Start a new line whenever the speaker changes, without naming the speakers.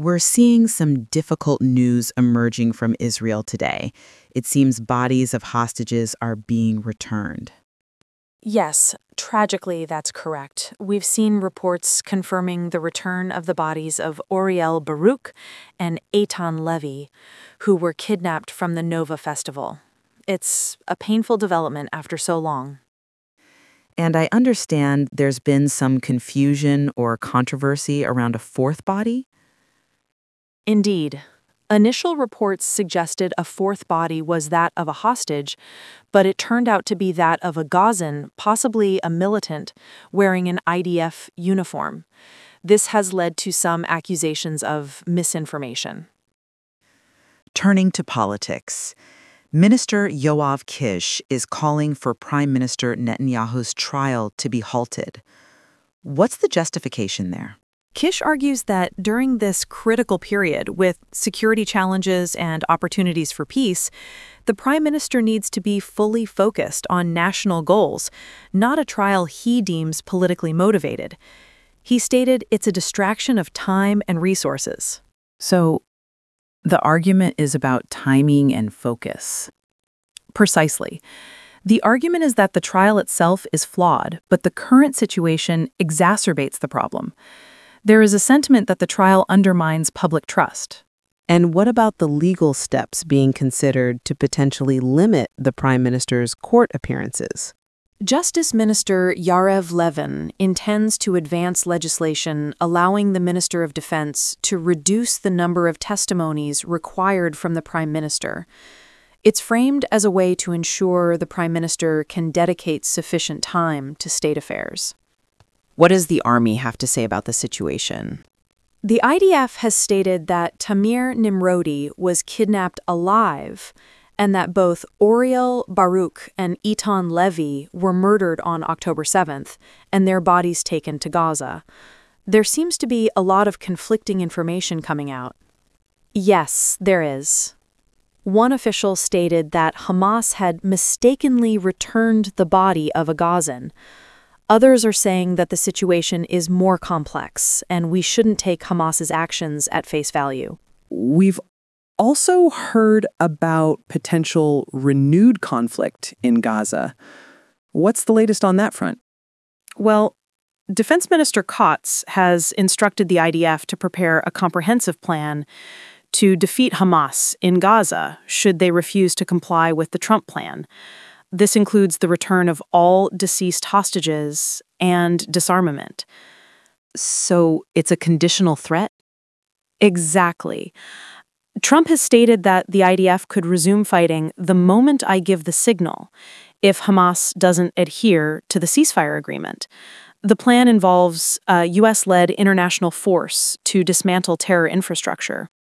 we're seeing some difficult news emerging from Israel today. It seems bodies of hostages are being returned.
Yes, tragically, that's correct. We've seen reports confirming the return of the bodies of Oriel Baruch and Eitan Levy, who were kidnapped from the Nova Festival. It's a painful development after so long.
And I understand there's been some confusion or controversy around a fourth body.
Indeed. Initial reports suggested a fourth body was that of a hostage, but it turned out to be that of a Gazan, possibly a militant, wearing an IDF uniform. This has led to some accusations of misinformation.
Turning to politics, Minister Yoav Kish is calling for Prime Minister Netanyahu's trial to be halted. What's the justification there?
Kish argues that during this critical period, with security challenges and opportunities for peace, the prime minister needs to be fully focused on national goals, not a trial he deems politically motivated. He stated it's a distraction of time and resources.
So, the argument is about timing and focus.
Precisely. The argument is that the trial itself is flawed, but the current situation exacerbates the problem. There is a sentiment that the trial undermines public trust.
And what about the legal steps being considered to potentially limit the Prime Minister's court appearances?
Justice Minister Yarev Levin intends to advance legislation allowing the Minister of Defense to reduce the number of testimonies required from the Prime Minister. It's framed as a way to ensure the Prime Minister can dedicate sufficient time to state affairs.
What does the army have to say about the situation?
The IDF has stated that Tamir Nimrodi was kidnapped alive and that both Oriel Baruch and Eitan Levy were murdered on October 7th and their bodies taken to Gaza. There seems to be a lot of conflicting information coming out. Yes, there is. One official stated that Hamas had mistakenly returned the body of a Gazan. Others are saying that the situation is more complex, and we shouldn't take Hamas's actions at face value.
We've also heard about potential renewed conflict in Gaza. What's the latest on that front?
Well, Defense Minister Katz has instructed the IDF to prepare a comprehensive plan to defeat Hamas in Gaza should they refuse to comply with the Trump plan. This includes the return of all deceased hostages and disarmament.
So it's a conditional threat?
Exactly. Trump has stated that the IDF could resume fighting the moment I give the signal if Hamas doesn't adhere to the ceasefire agreement. The plan involves a U.S.-led international force to dismantle terror infrastructure.